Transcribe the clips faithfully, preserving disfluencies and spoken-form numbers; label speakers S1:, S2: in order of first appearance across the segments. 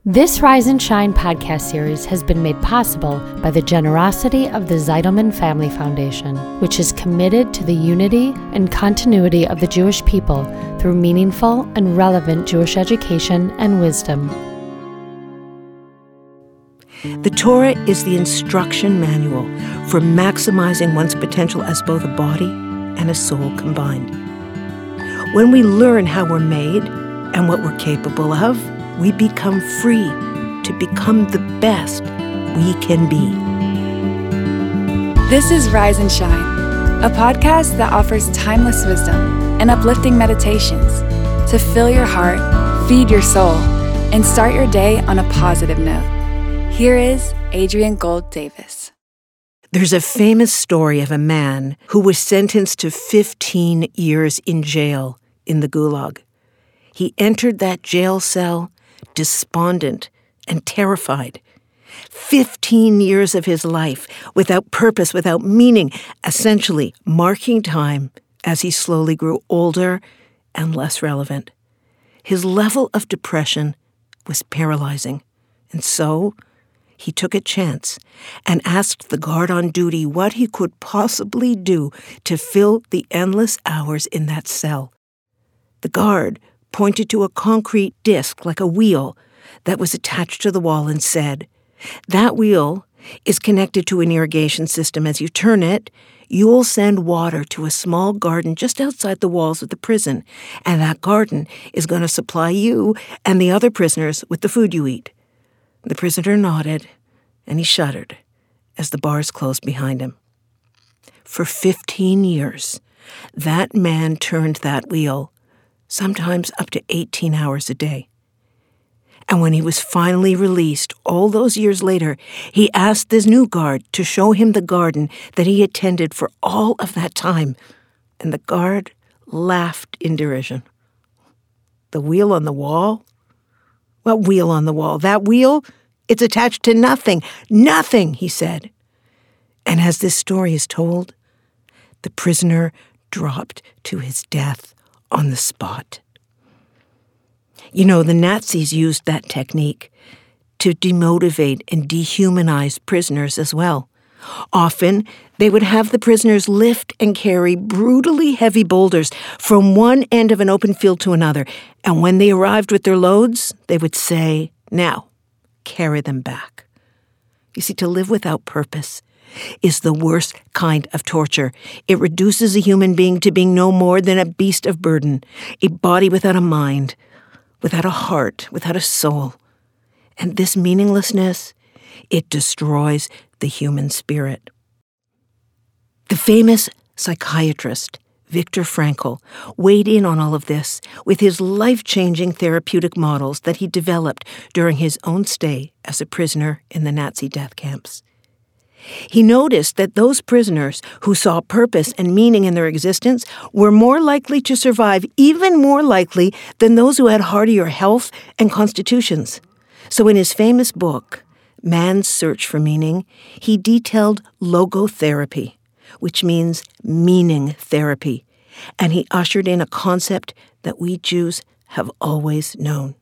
S1: This Rise and Shine podcast series has been made possible by the generosity of the Zeidelman Family Foundation, which is committed to the unity and continuity of the Jewish people through meaningful and relevant Jewish education and wisdom.
S2: The Torah is the instruction manual for maximizing one's potential as both a body and a soul combined. When we learn how we're made and what we're capable of, we become free to become the best we can be.
S3: This is Rise and Shine, a podcast that offers timeless wisdom and uplifting meditations to fill your heart, feed your soul, and start your day on a positive note. Here is Adrienne Gold Davis.
S2: There's a famous story of a man who was sentenced to fifteen years in jail in the Gulag. He entered that jail cell despondent and terrified. Fifteen years of his life without purpose, without meaning, essentially marking time as he slowly grew older and less relevant. His level of depression was paralyzing, and so he took a chance and asked the guard on duty what he could possibly do to fill the endless hours in that cell. The guard pointed to a concrete disc like a wheel that was attached to the wall and said, "That wheel is connected to an irrigation system. As you turn it, you'll send water to a small garden just outside the walls of the prison, and that garden is going to supply you and the other prisoners with the food you eat." The prisoner nodded, and he shuddered as the bars closed behind him. For fifteen years, that man turned that wheel, sometimes up to eighteen hours a day. And when he was finally released, all those years later, he asked this new guard to show him the garden that he had tended for all of that time. And the guard laughed in derision. "The wheel on the wall? What wheel on the wall? That wheel? It's attached to nothing. Nothing," he said. And as this story is told, the prisoner dropped to his death on the spot. You know, the Nazis used that technique to demotivate and dehumanize prisoners as well. Often, they would have the prisoners lift and carry brutally heavy boulders from one end of an open field to another, and when they arrived with their loads, they would say, "Now, carry them back." You see, to live without purpose is the worst kind of torture. It reduces a human being to being no more than a beast of burden, a body without a mind, without a heart, without a soul. And this meaninglessness, it destroys the human spirit. The famous psychiatrist Viktor Frankl weighed in on all of this with his life-changing therapeutic models that he developed during his own stay as a prisoner in the Nazi death camps. He noticed that those prisoners who saw purpose and meaning in their existence were more likely to survive, even more likely than those who had hardier health and constitutions. So in his famous book, Man's Search for Meaning, he detailed logotherapy, which means meaning therapy, and he ushered in a concept that we Jews have always known.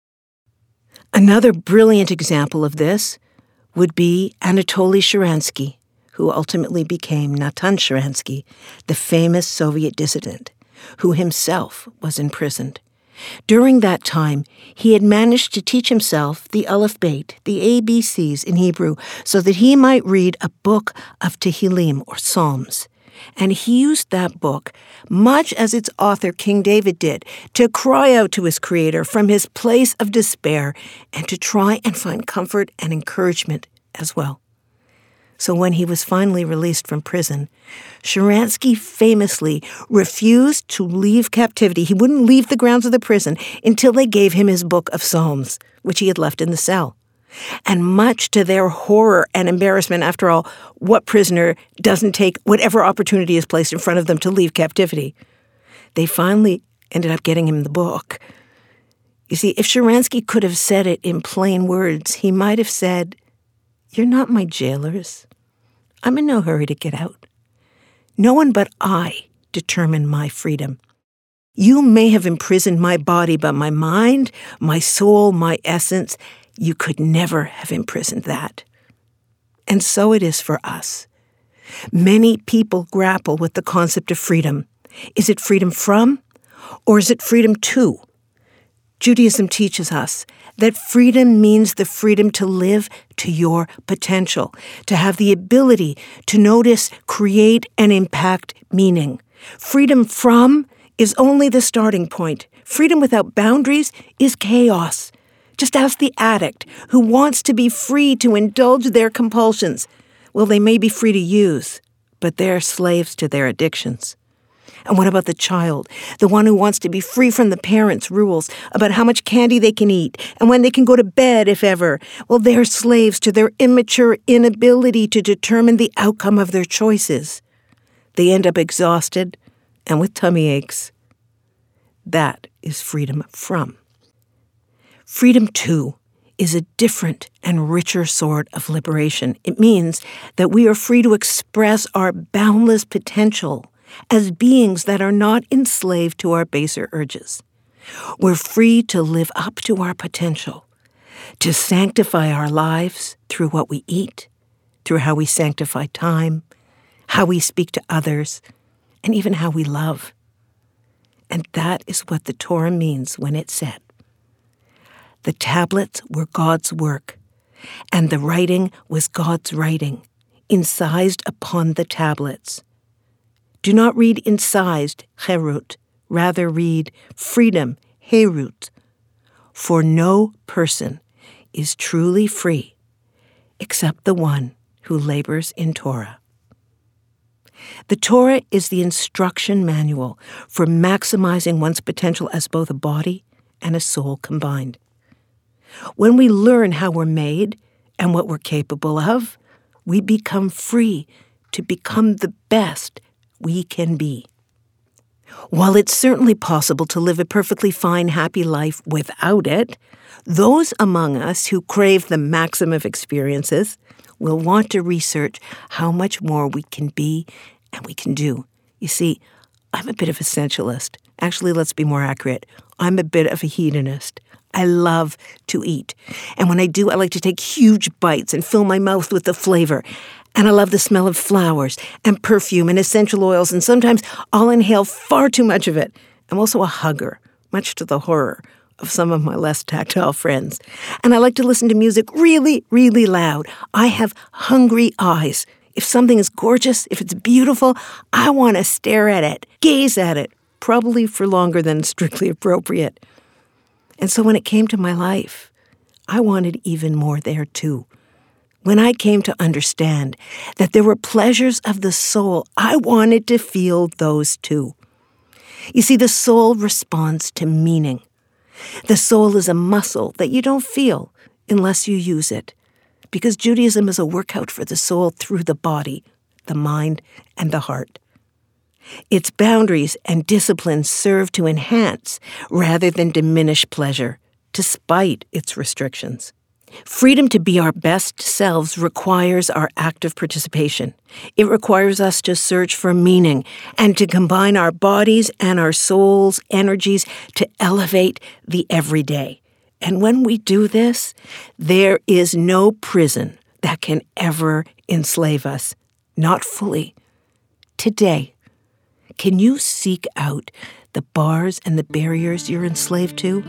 S2: Another brilliant example of this would be Anatoly Sharansky, who ultimately became Natan Sharansky, the famous Soviet dissident, who himself was imprisoned. During that time, he had managed to teach himself the Aleph Beit, the A B Cs in Hebrew, so that he might read a book of Tehillim, or Psalms. And he used that book, much as its author, King David, did, to cry out to his Creator from his place of despair and to try and find comfort and encouragement as well. So when he was finally released from prison, Sharansky famously refused to leave captivity. He wouldn't leave the grounds of the prison until they gave him his book of Psalms, which he had left in the cell. And much to their horror and embarrassment, after all, what prisoner doesn't take whatever opportunity is placed in front of them to leave captivity? They finally ended up getting him the book. You see, if Sharansky could have said it in plain words, he might have said, "You're not my jailers. I'm in no hurry to get out. No one but I determine my freedom. You may have imprisoned my body, but my mind, my soul, my essence, You could never have imprisoned that. And so it is for us. Many people grapple with the concept of freedom. Is it freedom from, or is it freedom to? Judaism teaches us that freedom means the freedom to live to your potential, to have the ability to notice, create, and impact meaning. Freedom from is only the starting point. Freedom without boundaries is chaos. Just ask the addict who wants to be free to indulge their compulsions. Well, they may be free to use, but they're slaves to their addictions. And what about the child, the one who wants to be free from the parents' rules about how much candy they can eat and when they can go to bed, if ever? Well, they're slaves to their immature inability to determine the outcome of their choices. They end up exhausted and with tummy aches. That is freedom from. Freedom to is a different and richer sort of liberation. It means that we are free to express our boundless potential as beings that are not enslaved to our baser urges. We're free to live up to our potential, to sanctify our lives through what we eat, through how we sanctify time, how we speak to others, and even how we love. And that is what the Torah means when it said, "The tablets were God's work, and the writing was God's writing, incised upon the tablets." Do not read incised, cherut, rather read freedom, herut. For no person is truly free except the one who labors in Torah. The Torah is the instruction manual for maximizing one's potential as both a body and a soul combined. When we learn how we're made and what we're capable of, we become free to become the best we can be. While it's certainly possible to live a perfectly fine, happy life without it, those among us who crave the maximum of experiences will want to research how much more we can be and we can do. You see, I'm a bit of a sensualist. Actually, let's be more accurate. I'm a bit of a hedonist. I love to eat. And when I do, I like to take huge bites and fill my mouth with the flavor. And I love the smell of flowers and perfume and essential oils, and sometimes I'll inhale far too much of it. I'm also a hugger, much to the horror of some of my less tactile friends. And I like to listen to music really, really loud. I have hungry eyes. If something is gorgeous, if it's beautiful, I want to stare at it, gaze at it, probably for longer than strictly appropriate. And so when it came to my life, I wanted even more there too. When I came to understand that there were pleasures of the soul, I wanted to feel those too. You see, the soul responds to meaning. The soul is a muscle that you don't feel unless you use it, because Judaism is a workout for the soul through the body, the mind, and the heart. Its boundaries and disciplines serve to enhance rather than diminish pleasure, despite its restrictions. Freedom to be our best selves requires our active participation. It requires us to search for meaning and to combine our bodies and our souls' energies to elevate the everyday. And when we do this, there is no prison that can ever enslave us. Not fully. Today, can you seek out the bars and the barriers you're enslaved to?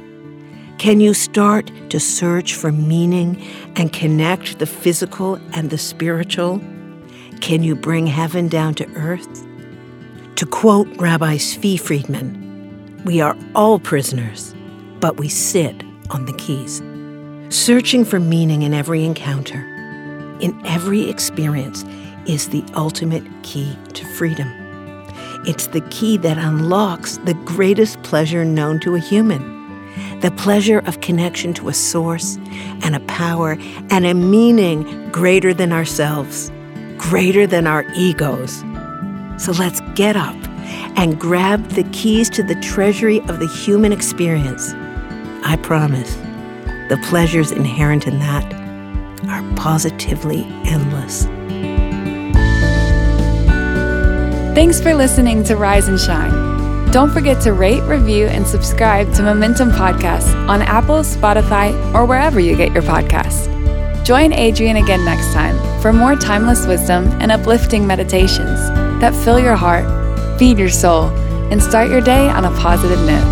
S2: Can you start to search for meaning and connect the physical and the spiritual? Can you bring heaven down to earth? To quote Rabbi Zvi Friedman, we are all prisoners, but we sit on the keys. Searching for meaning in every encounter, in every experience, is the ultimate key to freedom. It's the key that unlocks the greatest pleasure known to a human. The pleasure of connection to a source and a power and a meaning greater than ourselves, greater than our egos. So let's get up and grab the keys to the treasury of the human experience. I promise, the pleasures inherent in that are positively endless.
S3: Thanks for listening to Rise and Shine. Don't forget to rate, review, and subscribe to Momentum Podcasts on Apple, Spotify, or wherever you get your podcasts. Join Adrienne again next time for more timeless wisdom and uplifting meditations that fill your heart, feed your soul, and start your day on a positive note.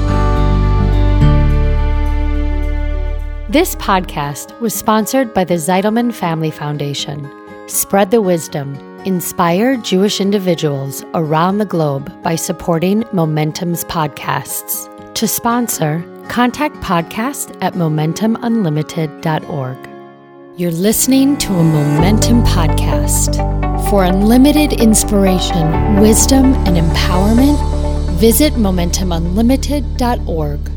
S1: This podcast was sponsored by the Zeitelman Family Foundation. Spread the wisdom. Inspire Jewish individuals around the globe by supporting Momentum's podcasts. To sponsor, contact podcast at momentum unlimited dot org. You're listening to a Momentum podcast. For unlimited inspiration, wisdom, and empowerment, visit momentum unlimited dot org.